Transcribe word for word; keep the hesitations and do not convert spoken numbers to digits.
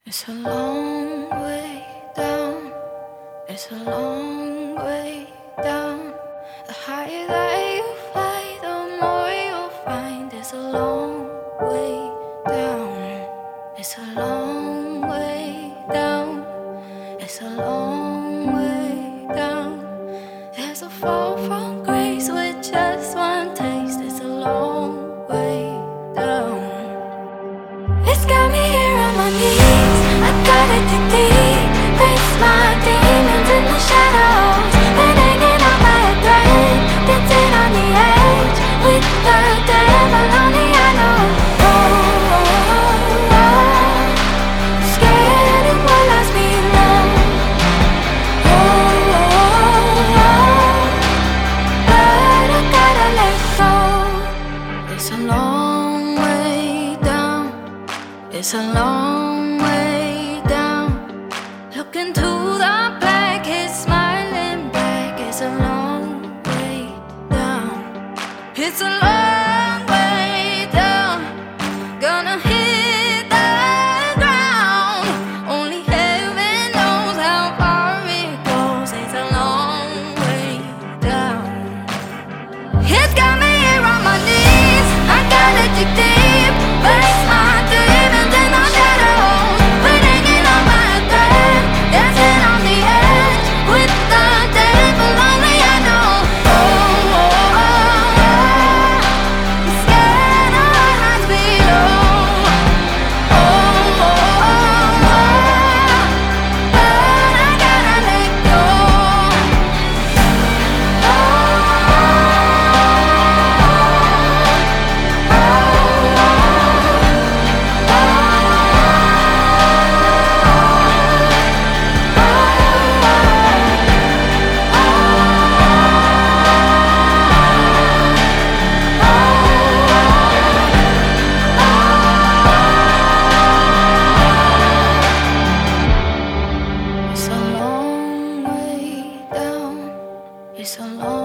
It's a long way down. It's a long way down. The higher that you fly, the more you'll find. It's a long way down. It's a long way down. It's a long way down. There's a fall from grace with just one taste. It's a long way down. It's got me here on my knees. I gotta dig deep. Face my demons in the shadows. Been hanging on by a thread, dancing on the edge with the devil on the know. Oh, oh, oh, scared it will last me long. Oh, oh, oh, but I gotta let go. It's a long way down. It's a long way down. Look into the black, he's smiling back. It's a long way down. It's a long way down. Gonna hit the ground. Only heaven knows how far it goes. It's a long way down. It's got me here on my knees. I gotta dig deep. Face my demons in the shadows. But hanging on by a thread, dancing on the edge with the devil only I know. Oh, oh, oh, oh, scared of what lies below. Oh, oh, oh, oh, but I gotta let go. Oh, it's a long way down. It's a long